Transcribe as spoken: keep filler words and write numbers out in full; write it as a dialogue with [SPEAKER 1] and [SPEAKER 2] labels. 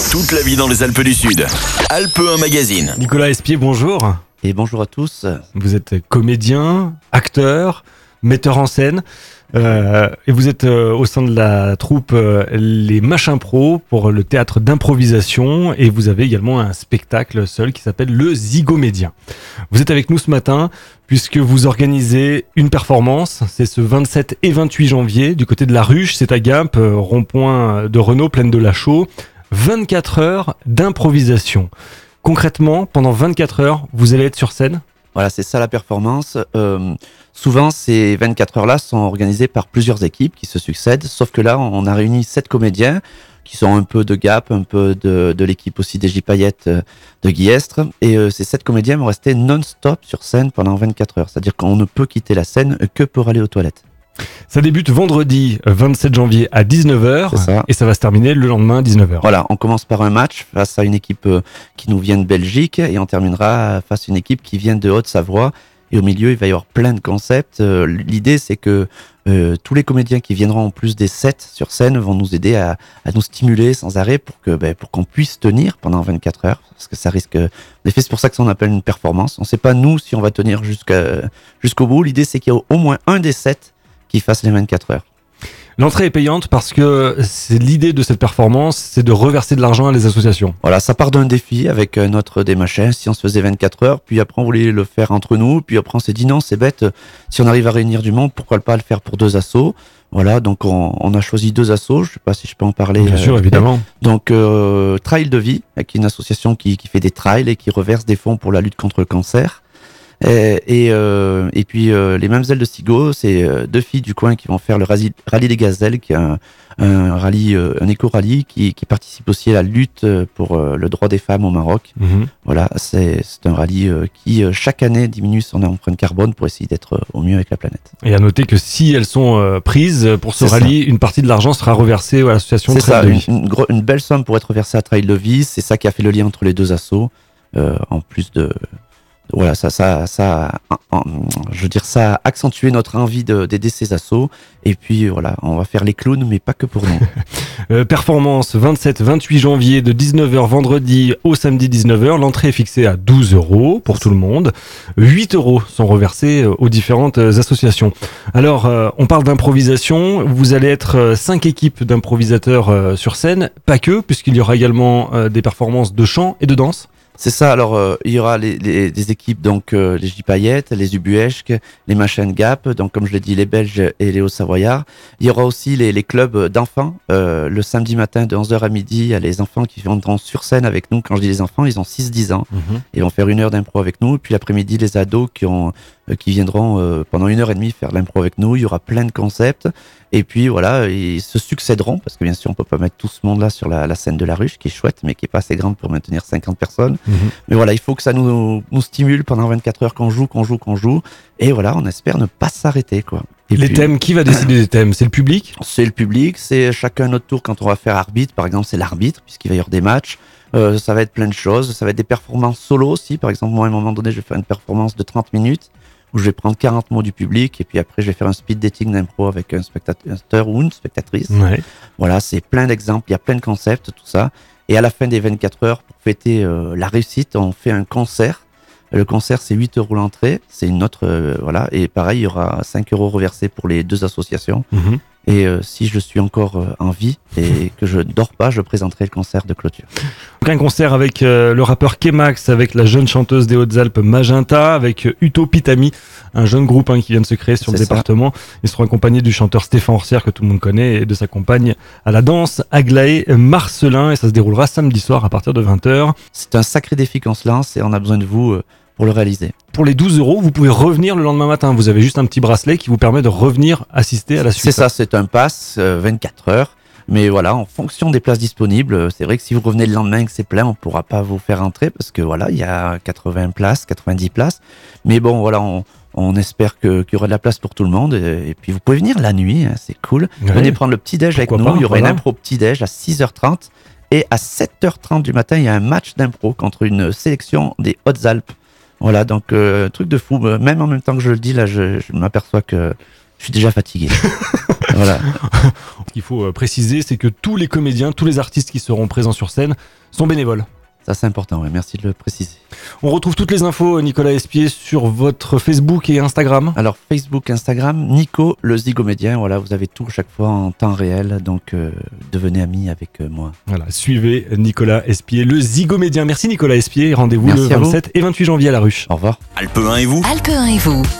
[SPEAKER 1] Toute la vie dans les Alpes du Sud. Alpes un magazine.
[SPEAKER 2] Nicolas Espier, bonjour.
[SPEAKER 3] Et bonjour à tous.
[SPEAKER 2] Vous êtes comédien, acteur, metteur en scène. Euh, et vous êtes euh, au sein de la troupe euh, Les Machins Pro pour le théâtre d'improvisation, et vous avez également un spectacle seul qui s'appelle Le Zygomédien. Vous êtes avec nous ce matin puisque vous organisez une performance, c'est ce vingt-sept et vingt-huit janvier du côté de la Ruche, c'est à Gap, euh, rond-point de Renault, plaine de la Chaux. vingt-quatre heures d'improvisation. Concrètement, pendant vingt-quatre heures, vous allez être sur scène ?
[SPEAKER 3] Voilà, c'est ça la performance. Euh, souvent, ces vingt-quatre heures-là sont organisées par plusieurs équipes qui se succèdent, sauf que là, on a réuni sept comédiens qui sont un peu de Gap, un peu de, de l'équipe aussi des J-Paillettes de Guillestre. Et euh, ces sept comédiens vont rester non-stop sur scène pendant vingt-quatre heures. C'est-à-dire qu'on ne peut quitter la scène que pour aller aux toilettes.
[SPEAKER 2] Ça débute vendredi vingt-sept janvier à dix-neuf heures
[SPEAKER 3] ça.
[SPEAKER 2] Et ça va se terminer le lendemain à dix-neuf heures.
[SPEAKER 3] Voilà, on commence par un match face à une équipe euh, qui nous vient de Belgique et on terminera face à une équipe qui vient de Haute-Savoie. Et au milieu, il va y avoir plein de concepts. Euh, l'idée, c'est que euh, tous les comédiens qui viendront en plus des sept sur scène vont nous aider à, à nous stimuler sans arrêt pour que ben, pour qu'on puisse tenir pendant vingt-quatre heures. Parce que ça risque... En effet, c'est pour ça que ça on appelle une performance. On ne sait pas, nous, si on va tenir jusqu'à, jusqu'au bout. L'idée, c'est qu'il y a au moins un des sept qui fasse les vingt-quatre heures.
[SPEAKER 2] L'entrée est payante parce que c'est l'idée de cette performance, c'est de reverser de l'argent à les associations.
[SPEAKER 3] Voilà, ça part d'un défi avec notre des machins. Si on se faisait vingt-quatre heures, puis après on voulait le faire entre nous, puis après on s'est dit non, c'est bête. Si on arrive à réunir du monde, pourquoi pas le faire pour deux assos? Voilà, donc on, on a choisi deux assos. Je sais pas si je peux en parler.
[SPEAKER 2] Bien euh, sûr, évidemment.
[SPEAKER 3] Donc euh, Trail de Vie, qui est une association qui, qui fait des trails et qui reverse des fonds pour la lutte contre le cancer. Et, et, euh, et puis euh, les Mamzelles de Sigo, c'est euh, deux filles du coin qui vont faire le rallye, rallye des Gazelles, qui est un, un rallye, euh, un éco-rallye qui, qui participe aussi à la lutte pour euh, le droit des femmes au Maroc. Mmh. Voilà, c'est, c'est un rallye euh, qui euh, chaque année diminue son empreinte carbone pour essayer d'être euh, au mieux avec la planète.
[SPEAKER 2] Et à noter que si elles sont euh, prises pour ce c'est rallye, ça. Une partie de l'argent sera reversée à l'association
[SPEAKER 3] c'est
[SPEAKER 2] Trail
[SPEAKER 3] ça,
[SPEAKER 2] de Vie.
[SPEAKER 3] Une, une, gro- une belle somme pour être reversée à Trail de Vie. C'est ça qui a fait le lien entre les deux assos, euh, en plus de Voilà, ça, ça, ça, je veux dire, ça a accentué notre envie de, d'aider ces assos. Et puis, voilà, on va faire les clowns, mais pas que pour nous.
[SPEAKER 2] euh, performance vingt-sept vingt-huit janvier de dix-neuf heures vendredi au samedi dix-neuf heures. L'entrée est fixée à douze euros pour tout le monde. huit euros sont reversés aux différentes associations. Alors, euh, on parle d'improvisation. Vous allez être cinq équipes d'improvisateurs euh, sur scène. Pas que, puisqu'il y aura également euh, des performances de chant et de danse.
[SPEAKER 3] C'est ça, alors euh, il y aura les, les, des équipes, donc euh, les J-Paillettes, les Ubuesques, les Machins Gap, donc comme je l'ai dit, les Belges et les Hauts-Savoyards. Il y aura aussi les, les clubs d'enfants. Euh, le samedi matin de onze heures à midi, il y a les enfants qui viendront sur scène avec nous. Quand je dis les enfants, ils ont six dix ans. Mmh. Ils vont faire une heure d'impro avec nous. Et puis l'après-midi, les ados qui, ont, euh, qui viendront euh, pendant une heure et demie faire l'impro avec nous. Il y aura plein de concepts. Et puis voilà, ils se succéderont, parce que bien sûr, on peut pas mettre tout ce monde-là sur la, la scène de la Ruche, qui est chouette, mais qui est pas assez grande pour maintenir cinquante personnes. Mmh. Mais voilà, il faut que ça nous, nous stimule pendant vingt-quatre heures, qu'on joue, qu'on joue, qu'on joue. Et voilà, on espère ne pas s'arrêter, quoi. Et
[SPEAKER 2] les puis, thèmes, qui va décider des thèmes? C'est le public?
[SPEAKER 3] C'est le public, c'est chacun notre tour quand on va faire arbitre. Par exemple, c'est l'arbitre, puisqu'il va y avoir des matchs. Euh, ça va être plein de choses. Ça va être des performances solo aussi. Par exemple, moi, à un moment donné, je vais faire une performance de trente minutes. Où je vais prendre quarante mots du public et puis après je vais faire un speed dating d'impro avec un spectateur ou une spectatrice.
[SPEAKER 2] Ouais.
[SPEAKER 3] Voilà, c'est plein d'exemples, il y a plein de concepts, tout ça. Et à la fin des vingt-quatre heures, pour fêter euh, la réussite, on fait un concert. Le concert, c'est huit euros l'entrée, c'est une autre, euh, voilà. Et pareil, il y aura cinq euros reversés pour les deux associations. Mmh. Et euh, si je suis encore euh, en vie et que je ne dors pas, je présenterai le concert de clôture.
[SPEAKER 2] Donc un concert avec euh, le rappeur Kemax, avec la jeune chanteuse des Hautes-Alpes Magenta, avec euh, Utopitami, un jeune groupe hein, qui vient de se créer sur C'est le ça. département. Ils seront accompagnés du chanteur Stéphane Orsière, que tout le monde connaît, et de sa compagne à la danse, Aglaé Marcelin. Et ça se déroulera samedi soir à partir de vingt heures.
[SPEAKER 3] C'est un sacré défi qu'on se lance et on a besoin de vous euh, pour le réaliser.
[SPEAKER 2] Pour les douze euros, vous pouvez revenir le lendemain matin. Vous avez juste un petit bracelet qui vous permet de revenir assister à la suite.
[SPEAKER 3] C'est ça, c'est un pass euh, vingt-quatre heures. Mais voilà, en fonction des places disponibles, c'est vrai que si vous revenez le lendemain et que c'est plein, on ne pourra pas vous faire entrer parce que voilà, il y a quatre-vingts places, quatre-vingt-dix places. Mais bon, voilà, on, on espère que, qu'il y aura de la place pour tout le monde. Et, et puis, vous pouvez venir la nuit, hein, c'est cool. Oui. Venez prendre le petit-déj avec nous. Pas, il y aura voilà. une impro petit-déj à six heures trente. Et à sept heures trente du matin, il y a un match d'impro contre une sélection des Hautes-Alpes. Voilà, donc euh, truc de fou. Même en même temps que je le dis, là, je, je m'aperçois que je suis déjà fatigué. Voilà.
[SPEAKER 2] Ce qu'il faut euh, préciser, c'est que tous les comédiens, tous les artistes qui seront présents sur scène sont bénévoles.
[SPEAKER 3] Ça, c'est important, ouais. Merci de le préciser.
[SPEAKER 2] On retrouve toutes les infos, Nicolas Espier, sur votre Facebook et Instagram.
[SPEAKER 3] Alors, Facebook, Instagram, Nico, le Zygomédien. Voilà, vous avez tout chaque fois en temps réel. Donc, euh, devenez amis avec euh, moi.
[SPEAKER 2] Voilà, suivez Nicolas Espier, le Zygomédien. Merci Nicolas Espier. Rendez-vous
[SPEAKER 3] Merci
[SPEAKER 2] le
[SPEAKER 3] à vous.
[SPEAKER 2] vingt-sept et vingt-huit janvier à la Ruche.
[SPEAKER 3] Au revoir.
[SPEAKER 1] Alpe un et vous
[SPEAKER 4] Alpe un et vous.